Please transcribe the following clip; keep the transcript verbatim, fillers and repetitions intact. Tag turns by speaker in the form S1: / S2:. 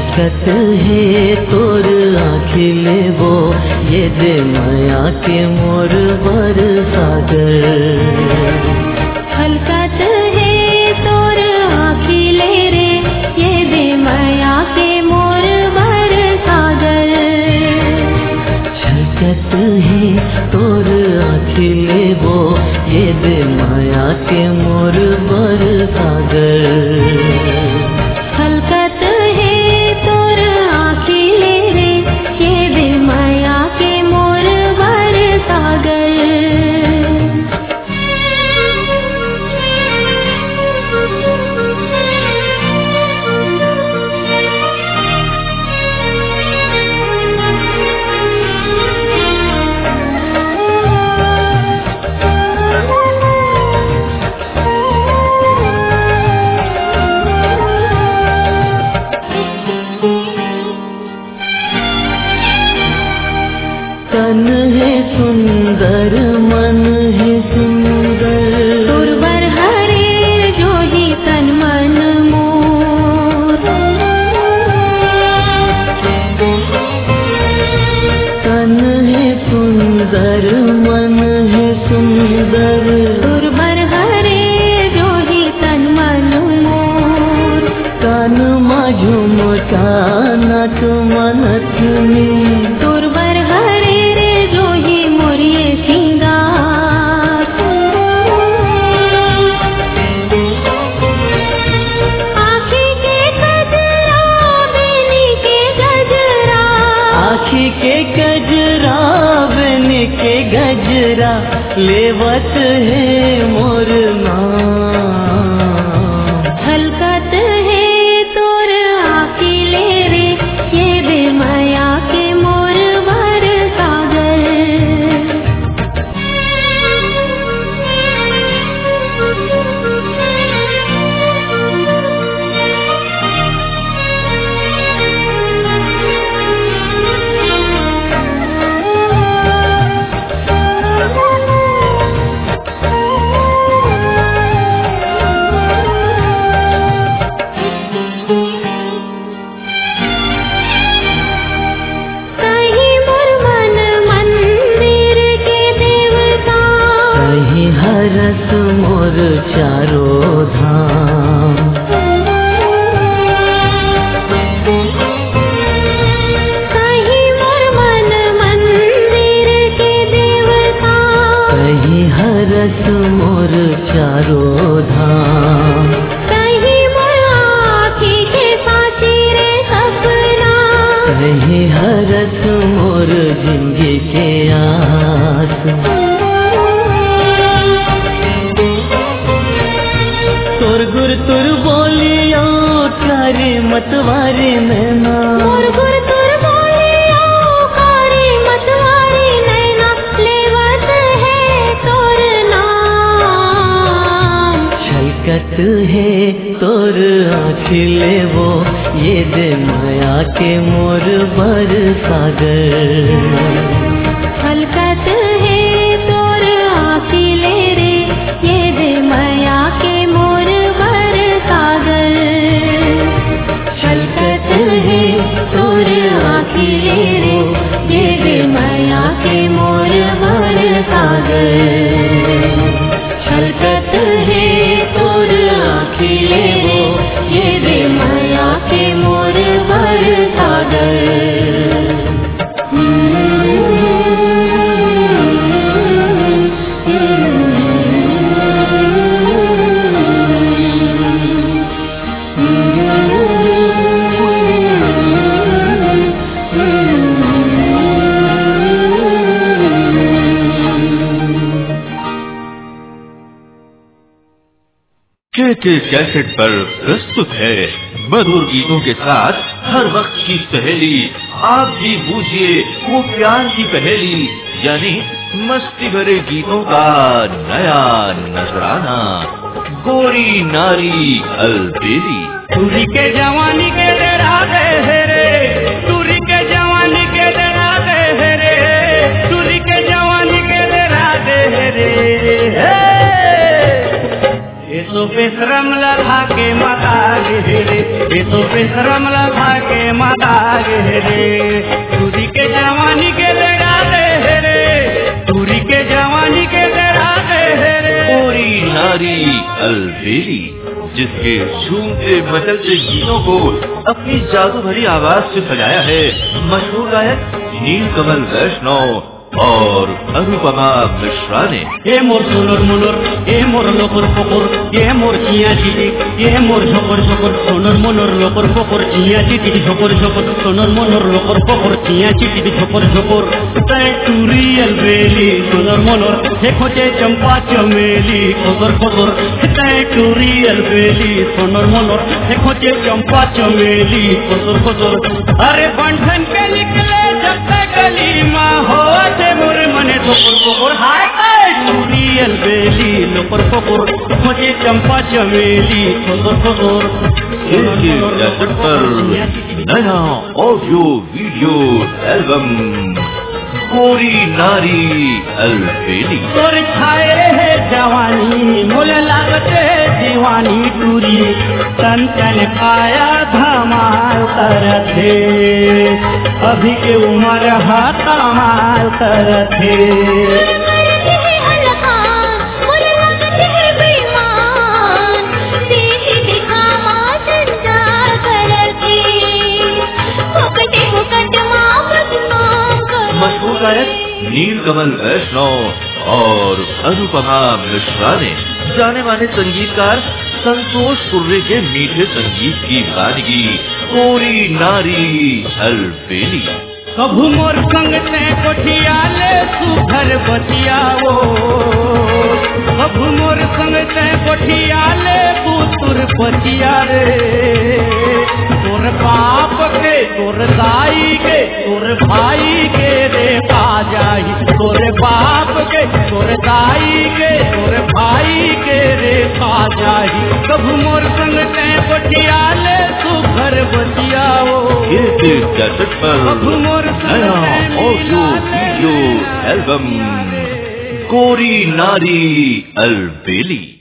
S1: छलकत है तोर आँखिले वो ये दे माया के मोर बर सागर।
S2: छलकत है तोर आँखिले रे ये दे माया के मोर बर सागर।
S1: छलकत है तोर आँखिले वो ये दे माया के मोर बर सागर।
S2: छलकत है तोर आँखिले रे ये दे माया के मोर बर सागर।
S1: तन है सुंदर मन है सुंदर
S2: तुरवर हरे जो ही तन मन मोर।
S1: तन है सुंदर मन है सुंदर
S2: तुरवर हरे जो ही तन मन मोर।
S1: कान माझुम कानक मनथनी
S2: तुरवर हरे रे जो ही मोरिये सिंगार। आँखी के गजरा बेनी के गजरा।
S1: आँखी के गजरा बन के गजरा लेवत है मोर नाम।
S2: छलकत है तोर आँखिले रे ये दे माया के मोर बर सागर। कहीं मोर मन मंदिर के देवता।
S1: कहीं हरस मोर चारों धाम।
S2: कहीं मोर मन मंदिर के देवता।
S1: कहीं हरस मोर चारों धाम।
S2: कहीं मोर आँखी के साची रे सपना।
S1: कहीं हरस मोर जिंदगी के आस। तुर गुर तुर बोलियो कारी मतवारी नैना।
S2: मोर गुर तुर बोलियो कारी मतवारी नैना लेवत है तोर नाम।
S1: छलकत है तोर आँखिले वो ये दे माया के मोर बर सागर।
S2: छलकत है तोर आँखिले रे ये दे माया के मोर बर सागर।
S1: छलकत है तोर आँखिले रे ये दे माया के मोर बर सागर। छलकत है तोर आँखिले वो ये दे माया के मोर बर सागर।
S3: के कैसेट पर प्रस्तुत है मधुर गीतों के साथ हर वक्त की सहेली। आप भी बूझिए वो प्यार की पहेली, यानी मस्ती भरे गीतों का नया नजराना। गोरी नारी अलबेली।
S4: टूरी के जवानी के डरा गए रे, टूरी के जवानी के डरा गए रे, टूरी के जवानी के डरा गए रे। ये तो बेशरम लल्हा के मता रे, ये तो बेशरम लगा के माता गे रे, तुरी के जवानी के लड़ा दे रे, तुरी के जवानी के लड़ा दे रे।
S3: कोरी नारी अलबेली, जिसके झूमते मचलते गीतों को अपनी जादू भरी आवाज से सजाया है मशहूर गायक नीलकमल वैष्णव और अनुपमा मिश्रा ने।
S4: ये मोर सोनर मोनर, ये मोर लोकर पोकर, ये मोर चिया चिटी, ये मोर झोकर झोकर, सोनर मोनर लोकर पोकर, चिया चिटी झोकर झोकर, सोनर मोनर लोकर पोकर, चिया चिटी झोकर झोकर। तय टूरी अलबेली सोनर मोनर, हे खोचे चंपा चमेली खोकर खोकर। तय टूरी अलबेली सोनर मोनर, हे खोचे चंपा चमेली खोकर खोकर। अरे बंधन के निकले जब तक गली माँ हो मोर मने ठोकर पोकर, हाय टूरी अलबेली लोकर पोकर, मुझे चंपा चमेली ठोकर पोकर।
S3: इनके कैसेट पर नया ऑडियो वीडियो एल्बम कोरी नारी अलबेली।
S4: तोर छाए है जवानी मोल लागते दीवानी, टूरी तन तन पाया धमाल करथे, अभी के उम्र हाथमाल करथे।
S3: मशहूर गायक नीलकमल वैष्णव और अनुपमा मिश्रा ने जाने माने संगीतकार संतोष कुर्रे के मीठे संगीत की वानगी कोरी नारी अलबेली।
S4: कभू मोर संग ते कोठिया ले सुघर बतियावो, कभू मोर संग ते कोठिया ले पुतुर बतिया रे। तोर बाप के तोर दाई के तोर भाई के रे पा जाई, तोर बाप के तोर दाई के तोर भाई के रे पा जाई। कभू मोर संग ते कोठिया ले सुघर बतियावो।
S3: इस कैसेट पर नया ऑडियो वीडियो एल्बम कोरी नारी अलबेली।